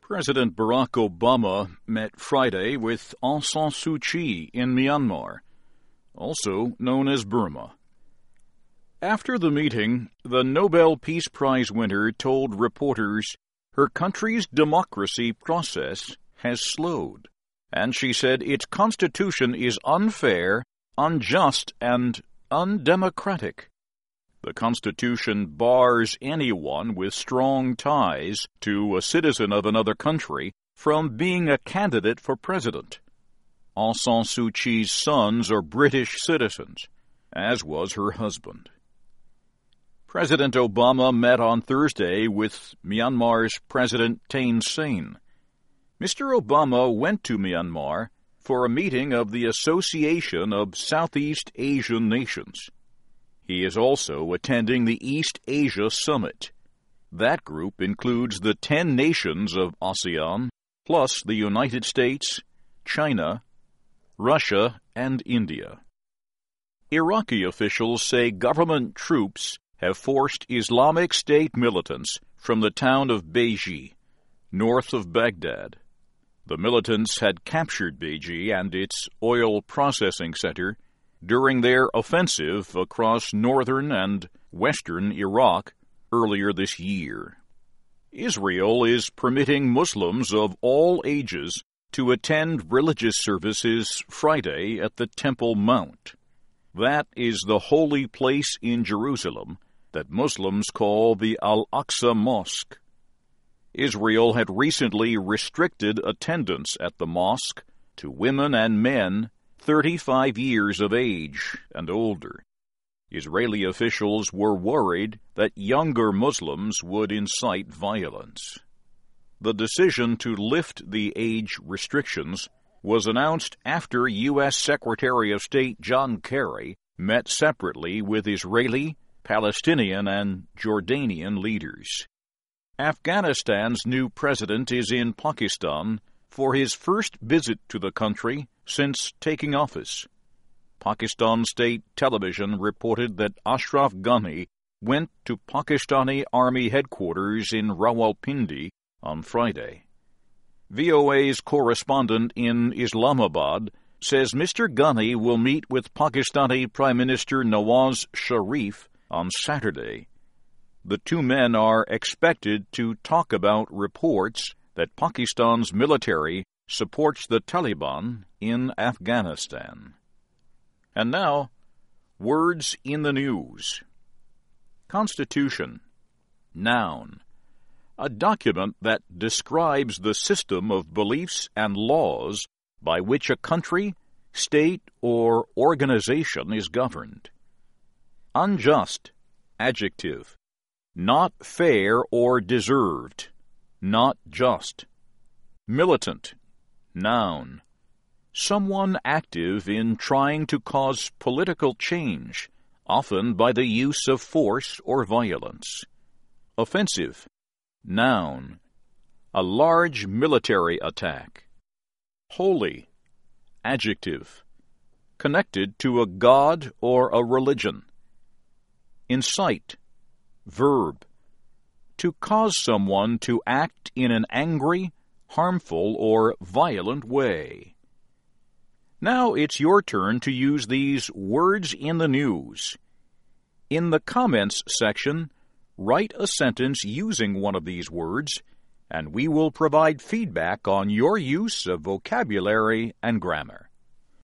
President Barack Obama met Friday with Aung San Suu Kyi in Myanmar, also known as Burma. After the meeting, the Nobel Peace Prize winner told reporters her country's democracy process has slowed, and she said its constitution is unfair, unjust, and undemocratic. The Constitution bars anyone with strong ties to a citizen of another country from being a candidate for president. Aung San Suu Kyi's sons are British citizens, as was her husband. President Obama met on Thursday with Myanmar's President Thein Sein. Mr. Obama went to Myanmar for a meeting of the Association of Southeast Asian Nations. He is also attending the East Asia Summit. That group includes the 10 nations of ASEAN, plus the United States, China, Russia, and India. Iraqi officials say government troops have forced Islamic State militants from the town of Beji, north of Baghdad. The militants had captured Beji and its oil processing center during their offensive across northern and western Iraq earlier this year. Israel is permitting Muslims of all ages to attend religious services Friday at the Temple Mount. That is the holy place in Jerusalem that Muslims call the Al-Aqsa Mosque. Israel had recently restricted attendance at the mosque to women and men 35 years of age and older. Israeli officials were worried that younger Muslims would incite violence. The decision to lift the age restrictions was announced after U.S. Secretary of State John Kerry met separately with Israeli, Palestinian, and Jordanian leaders. Afghanistan's new president is in Pakistan for his first visit to the country since taking office. Pakistan State Television reported that Ashraf Ghani went to Pakistani Army headquarters in Rawalpindi on Friday. VOA's correspondent in Islamabad says Mr. Ghani will meet with Pakistani Prime Minister Nawaz Sharif on Saturday. The two men are expected to talk about reports that Pakistan's military supports the Taliban in Afghanistan. And now, words in the news. Constitution. Noun. A document that describes the system of beliefs and laws by which a country, state, or organization is governed. Unjust. Adjective. Not fair or deserved. Not just. Militant. Noun. Someone active in trying to cause political change, often by the use of force or violence. Offensive. Noun. A large military attack. Holy. Adjective. Connected to a god or a religion. Incite. Verb. To cause someone to act in an angry, harmful, or violent way. Now it's your turn to use these words in the news. In the comments section, write a sentence using one of these words, and we will provide feedback on your use of vocabulary and grammar.